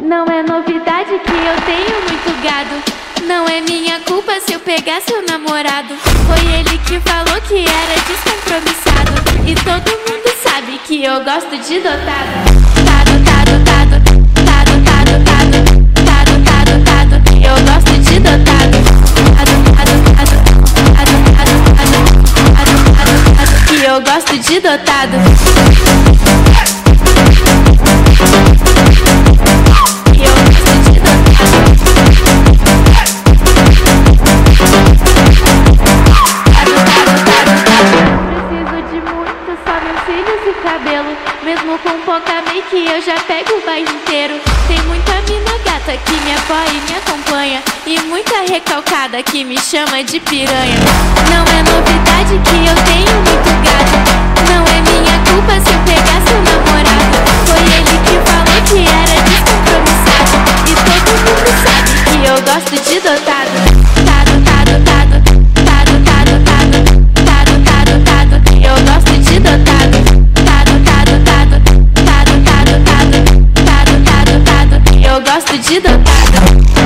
Não é novidade que eu tenho muito gado. Não é minha culpa se eu pegar seu namorado. Foi ele que falou que era descompromissado. E todo mundo sabe que eu gosto de dotado. Tado, tado, tado, tado, tado, tado, tado, tado, tado. Eu gosto de dotado. Tado, tado, tado, tado, tado, tado, tado, tado. Que eu gosto de dotado. Mesmo com pouca make eu já pego o bairro inteiro. Tem muita mina gata que me apoia e me acompanha, e muita recalcada que me chama de piranha. Não é novidade que eu tenho muito gado. Não é minha culpa se eu pegar seu namorado. Foi ele que falou que era descompromissado. E todo mundo sabe que eu gosto de dotado. Tado, tado, tado, tado, tado, tado, tado, tado, tado. Eu gosto de dotado. Eu gosto de dotado.